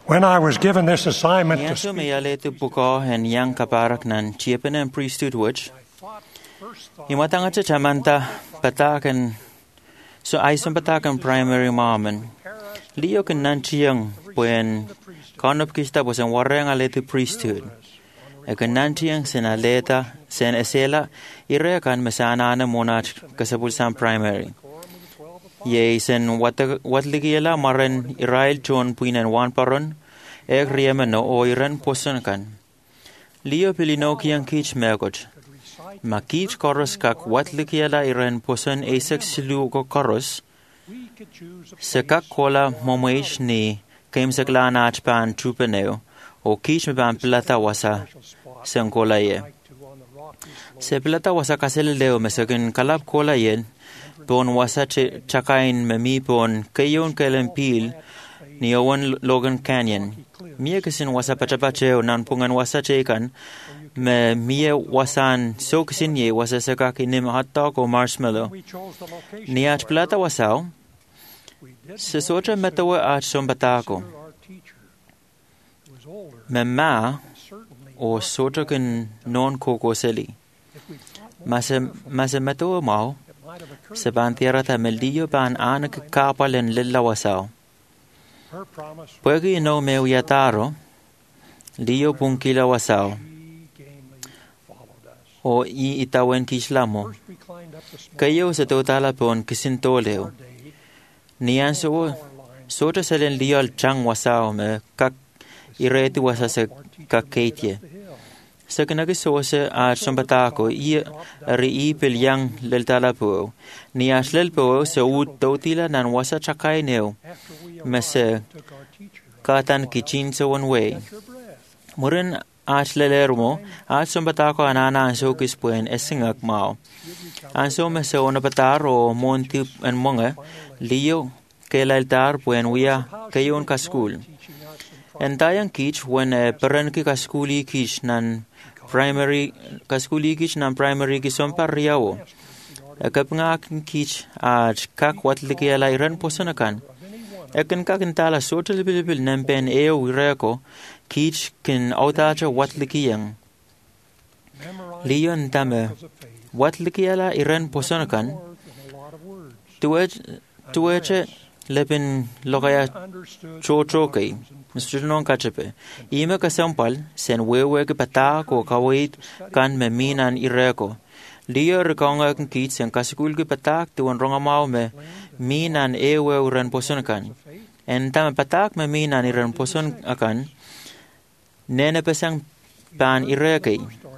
When I was given this assignment to Niaso speak, me yale tu buko hen yang kaparak nan chiepen en priesthood watch. Imatanga cha chamanta patakan so aison patakan primary mamen. Leo kan nan chiang when kanop kista was en warang ale tu priesthood. E kan nan chiang sen aleta sen esela ire kan mesana na monach kasabulsan primary. Ye sen wat ligiela maren Israel John puinen wan paron ek riemeno o iran poson kan. Leo pilino kiang kich megoch. Ma kich koros kak wat ligiela iran poson esek silu ko koros. Sekak kola momoish ni kem seklana achpan chupeneo o kich me ban plata wasa sen kola ye. Se plata wasa kasele leo mesekin kalap kola yen. Pon wasa chakain memi pon kayon kailan pil ni Owen Logan Canyon. Mia kasin wasa pachapacheo nan pungan wasa chekan me mia wasan so kasin ye wasa sakaki nim hot dog o marshmallow. Ni ach plata wasao se socha metawa ach sombatako. Me ma o socha kin non kokoseli. Mase metawa mau se ban tierra tameldillo ban anak kapalen lilla wasao. Puegi no me uyataro, liyo punkila wasao. O I itawen kislamo. Kayo sa totala pon kisintoleo. Niyan sota salen liyo al chang wasao me kak ireti wasa sa kakkeitye. Sa kinagisose at sambatako i pilyang leltalapo. Ni aslelpo sa totila nan wasa chakay neo. Mese katan kichin sa one way. Murin aslelermo at sambatako anana anso kispuen esingak mao. Anso mese onapataro monti en monga liyo kailaltar puen uya kayon kaskul. Entayang kich when peran ki kaskuli kich nan primary kaskuli kich nan primary ki sompa riao. Kapnga kich at kak wat likiala iran posonakan. Ekan kakin tala sotal bilbil nempen eo wireko kich kin autacha wat likiyang. Liyon tame wat likiala iran posonakan. Tuweche lepin lokaya chochokai. Mr. Non kachepe. Ime kasampal sen wewe ke patak o kawait kan meminan ireko. Liyo rekonga kan kit sen kasikul ke patak tuan rongamau me minan ewe uran poson kan. Entame patak meminan iran poson akan. Nene pesang pan ireke.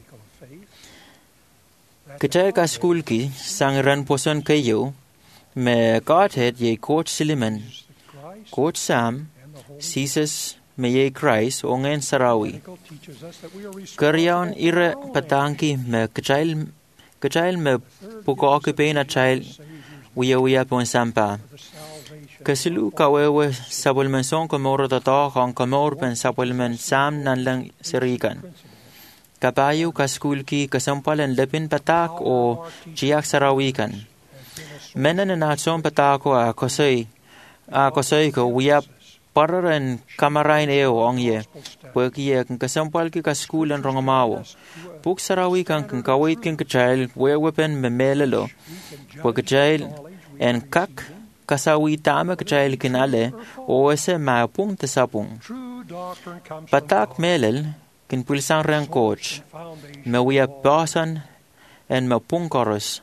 Kecai kasikul ki sang iran poson kayo me Godhead ye coach Siliman. Coach Sam Jesus meye Christ ongen sarawi. Karyaon ire patanki me kachail me puko okipena chail uya pon sampa. Kasilu kawewe sabulmen son komoro tato kong komor pen sabulmen sam nan lang serikan. Kapayu kaskulki kasampalen lepin patak o jiak sarawikan. Menan natson patako a kosay ko uya pararan kamarain eo ongye. Pagkiye kung kasampal ki kaskulan rongamawo. Puk sarawi kang kawait kang kachail wewepen memelelo. Pagkachail en kak kasawi tama kachail kinale o ese maapung tasapung. Patak melel kin pulsang rang coach. Mewia basan en mapung koros.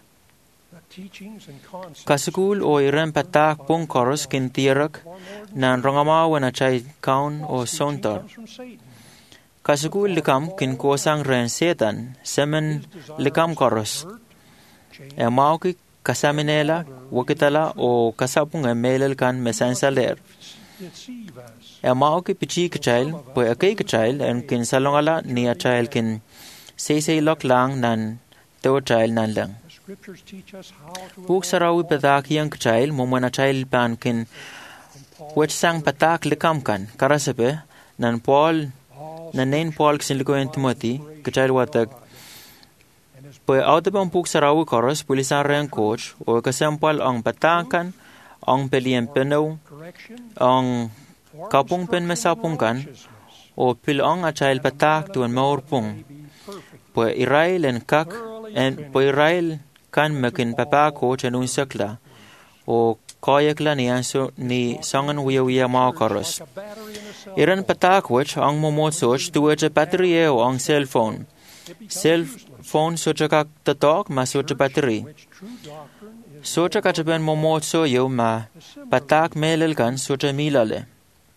Kasukul o iran patak pung koros kin tirak nan rongamawa na chay kaun o sontar. Kasukul likam kin kosang ren setan semen likam koros. E mau ki kasaminela wakitala o kasapung e melel kan mesansaler. E mau ki pichi kachail po akay kachail en kin salongala ni a chail kin say lok lang nan to chail nan lang. Puk sarawi patak yang kachail mumana chail pan kin wech sang patak likam kan karasape nan Paul ksin likoen Timothy kachail watak po autapang puk sarawi koros pulisan ren coach o kasampal ang patakan ang pelien penaw ang kapung pen mesapungkan, o pilong achail patak tuan maurpung. Po Israel en kak, en po Israel kan mekin papako chanun sakla, o koyakla ni anso ni sangan wiya maukaros. Iran patak wach ang momotsoch tuwaja battery o ang cellphone. Cellphone sochakak tatok ma socha battery. Socha kachaben momotso yo ma patak melel kan socha milale.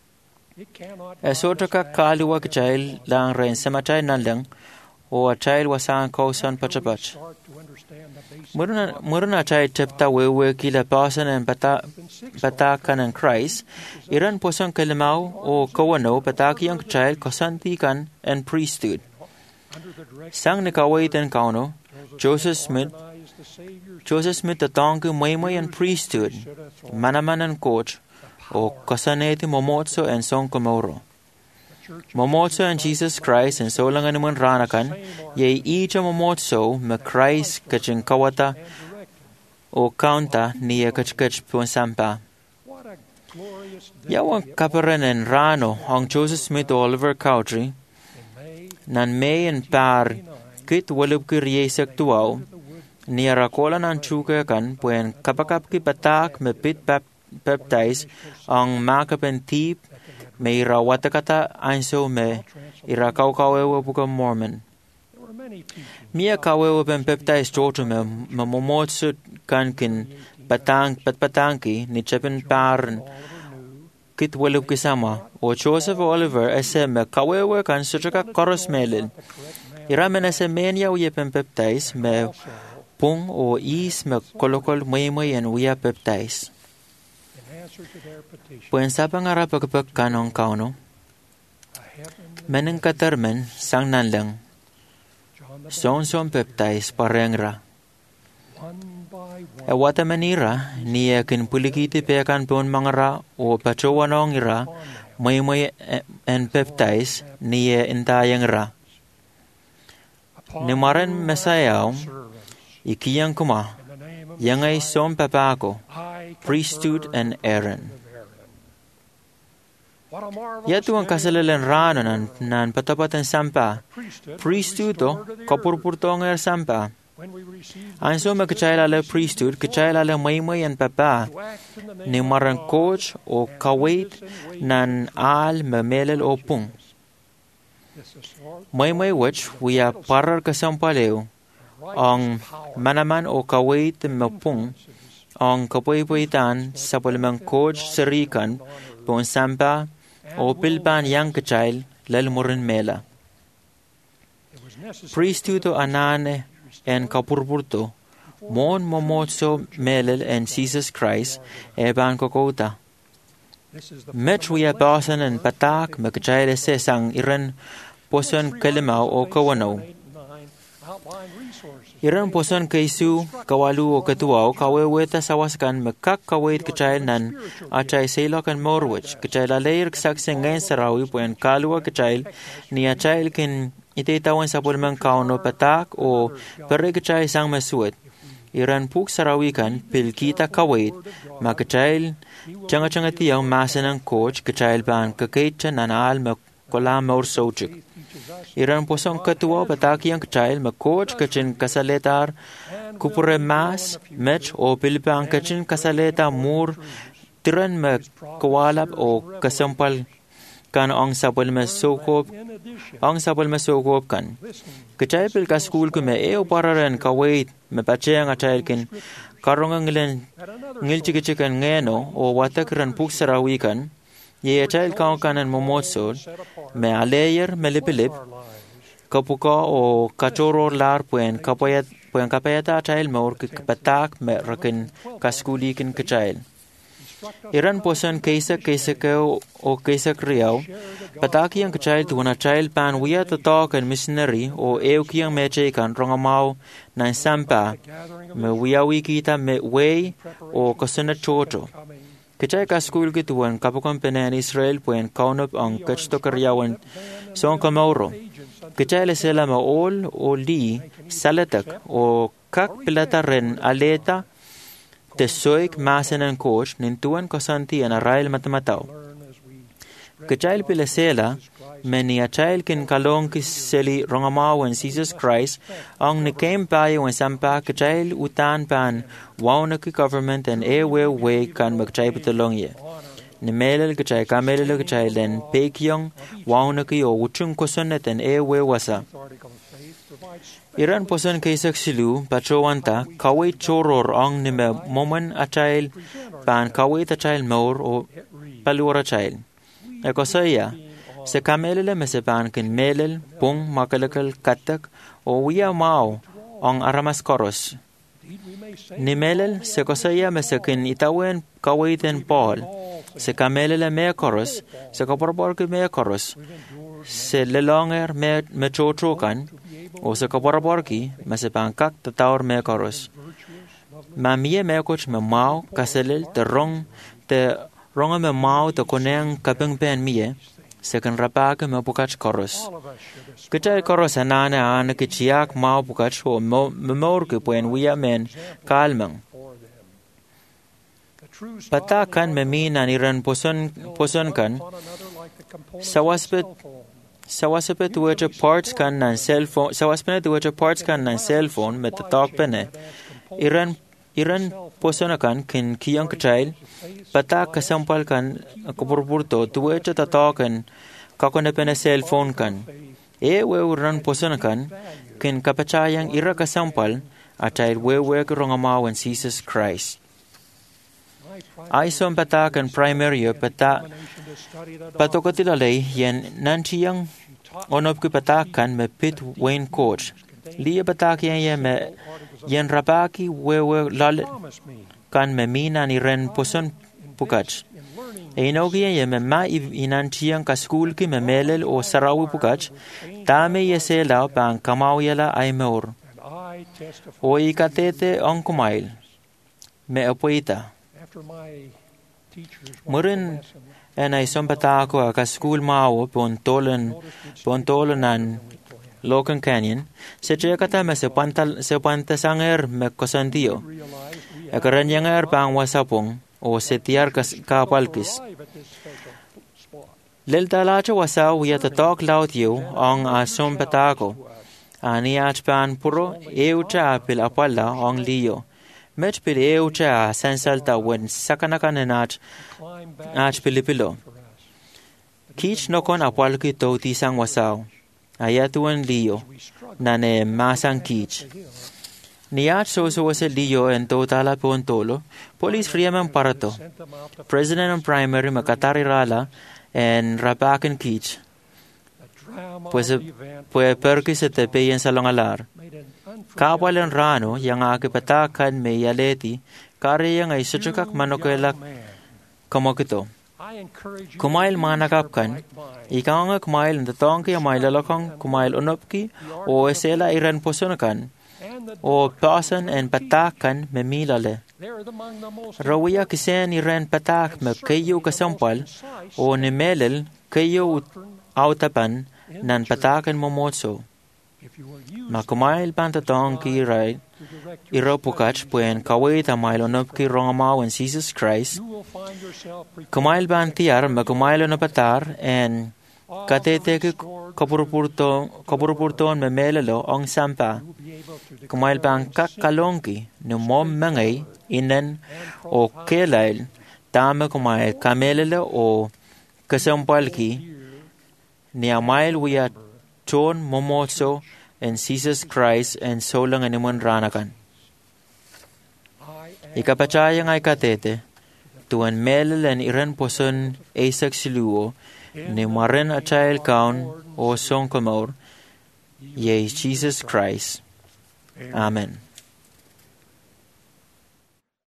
Socha ka kaluwa kachail lang ren samachay nalang o achail wasang kausan pachapach. Murna chay chepta wewe kila pasan en patakan en Christ, iran posan kalimau o kawano pataki ang chail kosantikan en priesthood. Sang nikawait en kauno, Joseph Smith tatangku maymay en priesthood, manaman en coach, o kosaneti momotso en son komoro. Momotso en Jesus Christ en solangan naman ranakan, yay ija momotso me Christ kachin kawata o kaunta niya kachkach pun sampa. Yawan kaparan en rano ang Joseph Smith Oliver Cowdery, nan may en par kit walub kiryesak tuaw, niya rakola nan chuka kan puen kapakap ki patak me pit baptize ang makapen tip me ira watakata anso me ira kaukawewa buka Mormon. Mia kawewa ben baptize Georgia me momotsu kankin patangki ni chepen parn kit walub kisama o Joseph Oliver ese me kawewa kan suchaka koros melil. Ira men ese menya uye ben baptize me pung o is me kolokol may en uya baptize. Puen sapang ara pagpag kanong kauno, meneng katermen sang nanlang, son baptize parengra. Wata manira, niya kin pulikiti pekan pun mangara o pachowanong ira, may en baptize, niya intayang ra. Nimaren mesayaw, ikiyang kuma, yang ay son papako, priesthood and Aaron. Yatu ang kasalalan rano nan patapatan sampa, priesthood o kapurpurtong sampa. Anso magkachayala priesthood, kachayala maymay ang papa, ni marang coach o kawait nan al mamelel o pung. Maymay which wiya parar kasampaleo, ang manaman o kawait mapung, ang kapoy-poytan sa palimang coach sarikan pong sampa o pilpan yang kachayl lalmurin mela. Priesthood o anane en kapurpurto, mon momotso melel en Jesus Christ eban kokota. Met wiya basan en patak magkachayl sang iran poson kalimaw o kawanaw. Iran poson kaisu kawalu o katuaw kaweweta sawaskan makak kawait kachayl nan achay sailakan morwich kachayl alayr ksakseng ngayon sarawi puen kalua kachayl ni achayl kin ititawan sa pulmang kauno patak o pere kachayl sang masuet. Iran puk sarawikan pilkita kawait makachayl changa tiyaw masa ng coach kachayl ban kakaitcha nanal makolam or sochik. Iran posong katuwa pataki ang kachayl mag-coach kachin kasaletar kupure mas match o pilipang kachin kasaleta mur tiran magkawalap o kasampal kan ang sapal masukop kan. Kachayl pil ka school ko me eo pararen kawait me pache ang achayl kin karong ang ngilchikichikan ngeno o watakran puksarawikan ye achayl kaong kanan momotsol me alayer melipilip kapuka o kachoro lar puen kapayata achayl maur patak me rakin kaskulikin kachayl. Iran posan kaisa keo o kaisa kriyaw pataki ang kachayl tuwan achayl pan wiya tatak and missionary o eukiyang meche kan rongamaw na sampa me wiyawi kita me way o kasunat chocho. Kachay kaskul kituan kapukang penen Israel puen kaunop ang kachto karyawan son kamauro. Kachay sila maol o li salatak o kak pilata ren aleta tesoik masan ang coach nintuan kasanti an arail matamataw. Kachail pilasela, meni achail kin kalong kiseli rongamawan Jesus Christ, ang nikem payo ang sampa kachail utan pan wauna ki government and we kan magchay patulong ye. Ni melel kachay kamelel kachay len pekyong wauna ki o uchung kosonet and we wasa. Iran poson kaisak silu patrawanta kawai choror ang ni moman achail pan kawai tachail maur o palura chail. Eko saya, se kamelele mesepan kin melel, pung, makalakal, katak, o wiya mao, ang aramas koros. Ni melel, se kosaya mesekin itawen kawaiten Paul, se kamelele mea koros, se kaporborki mea koros, se lelonger me chochokan, o se kaporborki mesepan kak tataur mea koros. Ma mie mea koch me mao, kaselel, te rong, te ronga me mau te koneng kapeng pen mie, se kan rapake me bukach koros. Kecai koros anane ane keciak mau bukach o me mor ke puen wia men kalmang. Patakan me min aniran poson kan, sawaspet wecha parts kan nan cellphone, sawaspet wecha parts kan nan cellphone me tatak pene. Iran posonakan kin kiyang kachail, patak kasampal kan kupurpurto tuwecha tatakan kakonepene cellphone kan. Uran posonakan kin kapachayang ira kasampal achail wewe rongamao en Jesus Christ. Aison patakan primaryo patokotilalay yen nanchiyang onop ki patakan me pit Wayne coach. Liya patak me yen rapaki wewe lal kan me mina ni ren poson pukach. Einogi yen me ma inanchiang ka school ki me melel o sarawi pukach, tame yese lao pang kamau yala ay meur. O ikatete ang kumail, me apoita. Murin en ay sompatako ka school mao pontolan nan Locan Canyon, se chekata me se pantasanger me kosandio. Ekaranyanger pang wasapong o se tiar kapalkis. Lel talacha wasaw yatatok laut yu ang asom patako. Ani pan puro eucha apil apala ang liyo. Mech pil eucha sensalta wen sakanakanenach pilipilo. Kich nokon apalki to tisang wasaw. Ayatuan liyo, nane masang kich. Niyat so se liyo en totala pontolo, police friaman parato. President and primary makatarirala en rapakan kich. Pues perki se tepe en salongalar. Kapal en rano, yang akipatakan me yaleti, kari yang ay suchukak manokelak kamokito. Kumail manakapkan, ikaw nga kumail na tatong kaya mailalakang kumail unopki o esela iran posonakan o pasan en patakan me milale. Rawiya kisen iran patak me kayo kasampal o ni melel kayo autapan nan patakan momotso. Makumail pan tatong kiray iropukach puen kawit amail onop ki rongamaw en Jesus Christ. Kumail ban tiar makumail onopatar en katete ki kapurpurton me melelo ang sampa. Kumail ban kakalongki no mom mangay inen o kelail tama kumail kamelelo o kasampalki ni amail wiya chon momotso en Jesus Christ en solang animon ranakan. Ikapachaya ngay katete, tuan melel en iran poson esak siluo, ni maren achayel kaun o song kamor, ye Jesus Christ. Amen.